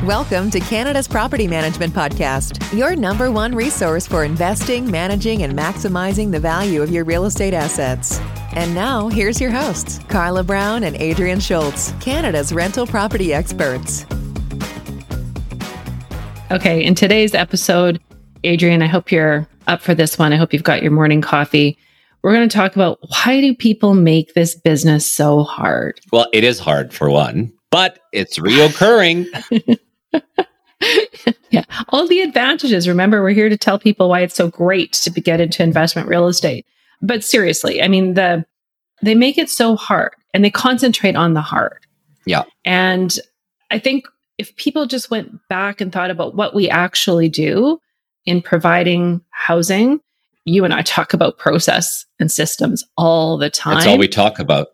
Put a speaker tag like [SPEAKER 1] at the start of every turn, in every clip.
[SPEAKER 1] Welcome to Canada's Property Management Podcast, your number one resource for investing, managing, and maximizing the value of your real estate assets. And now, here's your hosts, Carla Brown and Adrian Schultz, Canada's rental property experts.
[SPEAKER 2] Okay, in today's episode, Adrian, I hope you're up for this one. I hope you've got your morning coffee. We're going to talk about why do people make this business so hard?
[SPEAKER 3] Well, it is hard for one, but it's reoccurring.
[SPEAKER 2] Yeah, all the advantages. Remember, we're here to tell people why it's so great to get into investment real estate. But seriously, I mean, they make it so hard and they concentrate on the hard.
[SPEAKER 3] Yeah.
[SPEAKER 2] And I think if people just went back and thought about what we actually do in providing housing, you and I talk about process and systems all the time.
[SPEAKER 3] That's all we talk about.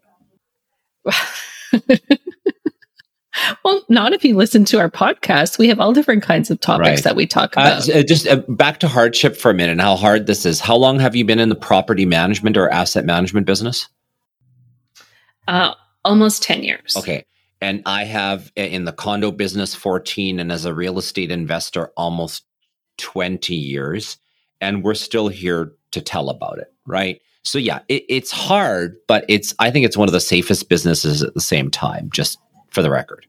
[SPEAKER 2] Well, not if you listen to our podcast. We have all different kinds of topics that we talk about.
[SPEAKER 3] Just back to hardship for a minute and how hard this is. How long have you been in the property management or asset management business?
[SPEAKER 2] Almost 10 years.
[SPEAKER 3] Okay. And I have in the condo business 14 and as a real estate investor almost 20 years. And we're still here to tell about it, right? So yeah, it's hard, but I think it's one of the safest businesses at the same time, just for the record.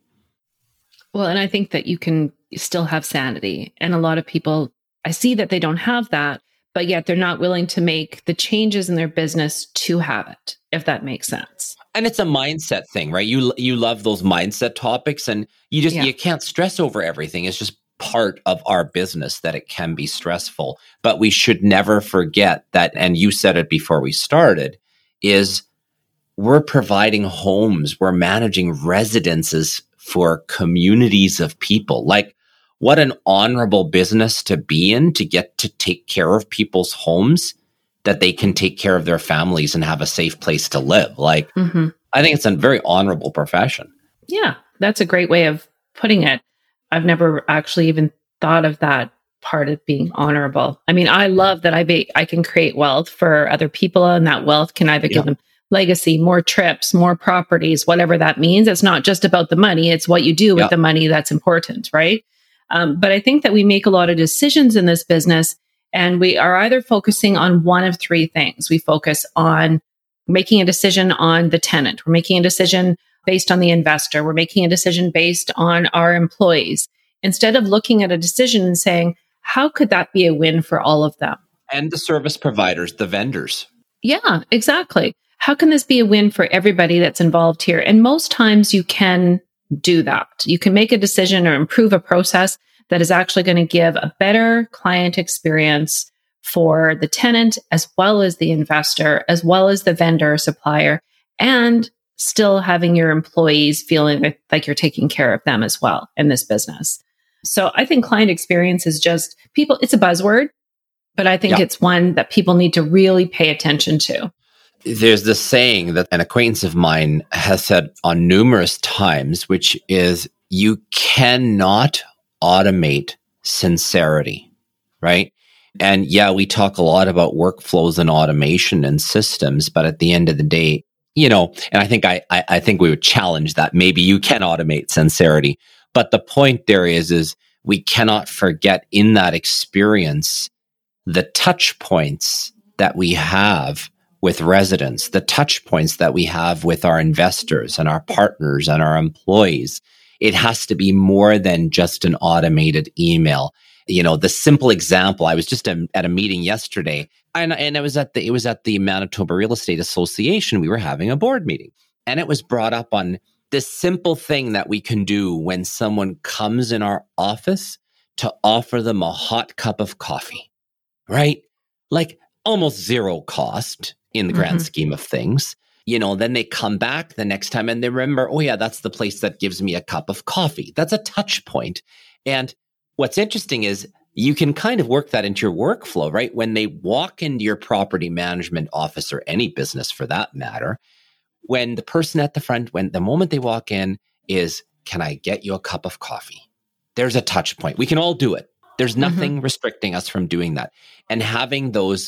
[SPEAKER 2] Well, and I think that you can still have sanity. And a lot of people, I see that they don't have that, but yet they're not willing to make the changes in their business to have it, if that makes sense.
[SPEAKER 3] And it's a mindset thing, right? You love those mindset topics and you can't stress over everything. It's just part of our business that it can be stressful. But we should never forget that, and you said it before we started, is we're providing homes, we're managing residences for communities of people. Like, what an honorable business to be in, to get to take care of people's homes, that they can take care of their families and have a safe place to live. Like, I think it's a very honorable profession.
[SPEAKER 2] Yeah, that's a great way of putting it. I've never actually even thought of that part of being honorable. I mean, I love that I can create wealth for other people, and that wealth can either give them legacy, more trips, more properties, whatever that means. It's not just about the money. It's what you do with the money that's important, right? But I think that we make a lot of decisions in this business, and we are either focusing on one of three things. We focus on making a decision on the tenant. We're making a decision based on the investor. We're making a decision based on our employees, instead of looking at a decision and saying, how could that be a win for all of them?
[SPEAKER 3] And the service providers, the vendors.
[SPEAKER 2] Yeah, exactly. How can this be a win for everybody that's involved here? And most times you can do that. You can make a decision or improve a process that is actually going to give a better client experience for the tenant, as well as the investor, as well as the vendor or supplier, and still having your employees feeling like you're taking care of them as well in this business. So I think client experience is just it's a buzzword, but I think it's one that people need to really pay attention to.
[SPEAKER 3] There's this saying that an acquaintance of mine has said on numerous times, which is you cannot automate sincerity, right? And yeah, we talk a lot about workflows and automation and systems, but at the end of the day, and I think I think we would challenge that. Maybe you can automate sincerity, but the point there is we cannot forget in that experience the touch points that we have with residents, the touch points that we have with our investors and our partners and our employees. It has to be more than just an automated email. The simple example, I was just at a meeting yesterday, and it was at the Manitoba Real Estate Association. We were having a board meeting, and it was brought up on this simple thing that we can do when someone comes in our office to offer them a hot cup of coffee, right? Like almost zero cost in the grand scheme of things. Then they come back the next time and they remember, oh yeah, that's the place that gives me a cup of coffee. That's a touch point. And what's interesting is you can kind of work that into your workflow, right? When they walk into your property management office or any business for that matter, when the person at the front, when the moment they walk in is, can I get you a cup of coffee? There's a touch point. We can all do it. There's nothing restricting us from doing that. And having those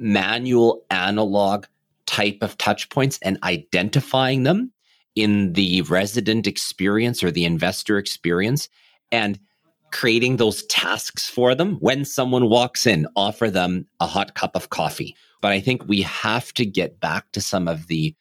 [SPEAKER 3] manual analog type of touch points and identifying them in the resident experience or the investor experience and creating those tasks for them. When someone walks in, offer them a hot cup of coffee. But I think we have to get back to some of the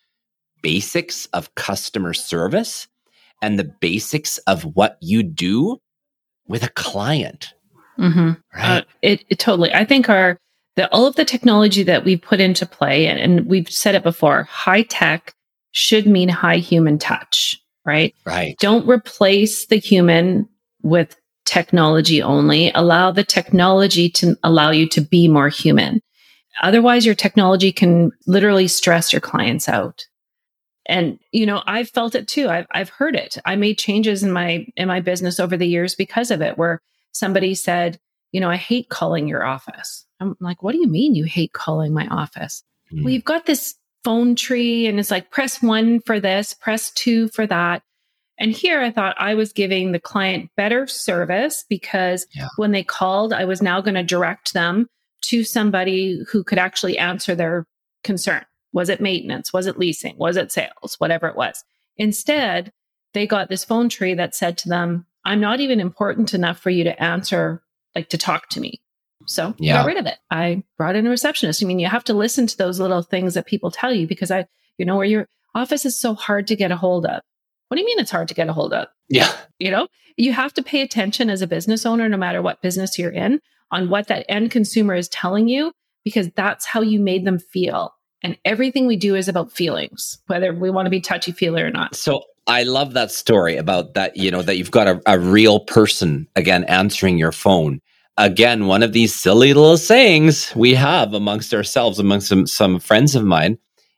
[SPEAKER 3] basics of customer service and the basics of what you do with a client.
[SPEAKER 2] Mm-hmm.
[SPEAKER 3] Right?
[SPEAKER 2] It totally. I think all of the technology that we've put into play, and we've said it before, high tech should mean high human touch, right?
[SPEAKER 3] Right.
[SPEAKER 2] Don't replace the human with technology only. Allow the technology to allow you to be more human. Otherwise, your technology can literally stress your clients out. And, I've felt it too. I've heard it. I made changes in my business over the years because of it, where somebody said, I hate calling your office. I'm like, what do you mean you hate calling my office? Well, you've got this phone tree and it's like, press 1 for this, press 2 for that. And here I thought I was giving the client better service because when they called, I was now going to direct them to somebody who could actually answer their concern. Was it maintenance? Was it leasing? Was it sales? Whatever it was. Instead, they got this phone tree that said to them, I'm not even important enough for you to answer, to talk to me. So got rid of it. I brought in a receptionist. I mean, you have to listen to those little things that people tell you because where your office is so hard to get a hold of. What do you mean it's hard to get a hold of?
[SPEAKER 3] Yeah.
[SPEAKER 2] You have to pay attention as a business owner, no matter what business you're in, on what that end consumer is telling you, because that's how you made them feel. And everything we do is about feelings, whether we want to be touchy-feely or not.
[SPEAKER 3] So I love that story about that, that you've got a real person, again, answering your phone. Again, one of these silly little sayings we have amongst ourselves, amongst some friends of mine,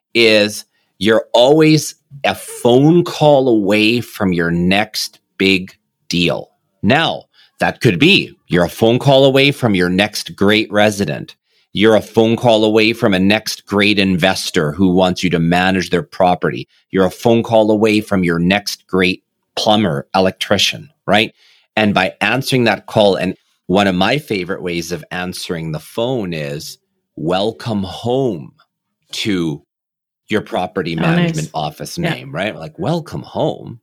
[SPEAKER 3] is you're always a phone call away from your next big deal. Now, that could be you're a phone call away from your next great resident. You're a phone call away from a next great investor who wants you to manage their property. You're a phone call away from your next great plumber, electrician, right? And by answering that call, and one of my favorite ways of answering the phone is welcome home to your property management office name, right? Like, welcome home.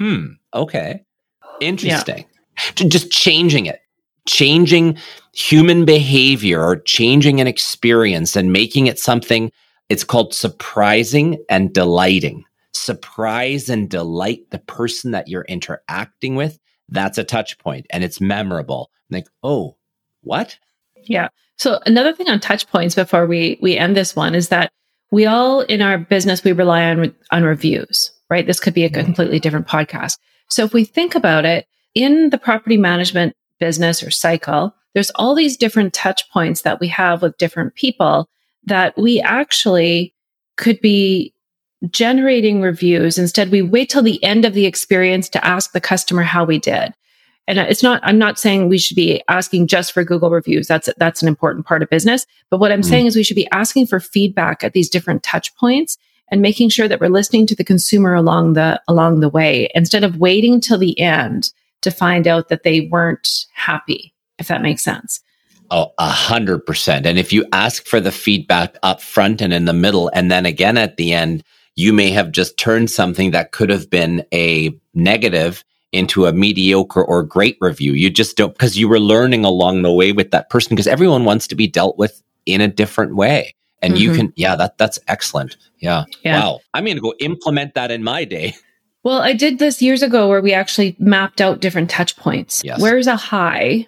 [SPEAKER 3] Okay. Interesting. Yeah. Just changing it. Changing human behavior or changing an experience and making it something, it's called surprising and delighting. Surprise and delight the person that you're interacting with. That's a touch point and it's memorable. Like, oh, what?
[SPEAKER 2] Yeah. So another thing on touch points before we end this one is that we all in our business, we rely on reviews, right? This could be a completely different podcast. So if we think about it, in the property management business or cycle, there's all these different touch points that we have with different people that we actually could be generating reviews. Instead, we wait till the end of the experience to ask the customer how we did. And I'm not saying we should be asking just for Google reviews. That's an important part of business. But what I'm saying is we should be asking for feedback at these different touch points and making sure that we're listening to the consumer along the way, instead of waiting till the end to find out that they weren't happy, if that makes sense.
[SPEAKER 3] Oh, 100%. And if you ask for the feedback up front and in the middle, and then again at the end, you may have just turned something that could have been a negative into a mediocre or great review. You just don't, because you were learning along the way with that person, because everyone wants to be dealt with in a different way. And you can, that's excellent. Yeah. Wow. I'm going to go implement that in my day.
[SPEAKER 2] Well, I did this years ago where we actually mapped out different touch points.
[SPEAKER 3] Yes.
[SPEAKER 2] Where's a high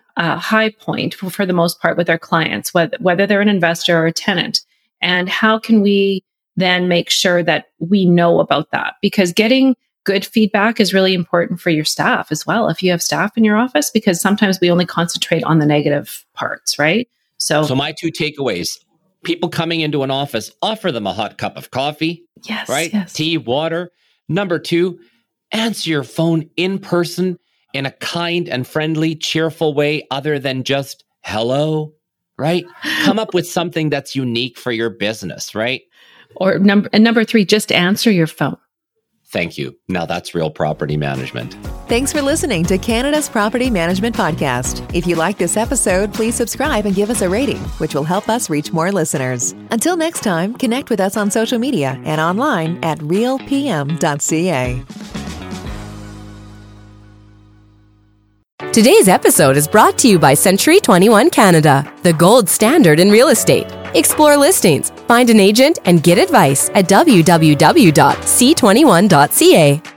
[SPEAKER 2] point for the most part with our clients, whether they're an investor or a tenant, and how can we then make sure that we know about that? Because getting good feedback is really important for your staff as well. If you have staff in your office, because sometimes we only concentrate on the negative parts, right? So
[SPEAKER 3] my 2 takeaways: people coming into an office, offer them a hot cup of coffee, right?
[SPEAKER 2] Yes.
[SPEAKER 3] Tea, water. Number 2, answer your phone in person in a kind and friendly, cheerful way other than just hello, right? Come up with something that's unique for your business, right?
[SPEAKER 2] Or number 3, just answer your phone.
[SPEAKER 3] Thank you. Now that's real property management.
[SPEAKER 1] Thanks for listening to Canada's Property Management Podcast. If you like this episode, please subscribe and give us a rating, which will help us reach more listeners. Until next time, connect with us on social media and online at realpm.ca.
[SPEAKER 4] Today's episode is brought to you by Century 21 Canada, the gold standard in real estate. Explore listings, find an agent, and get advice at www.c21.ca.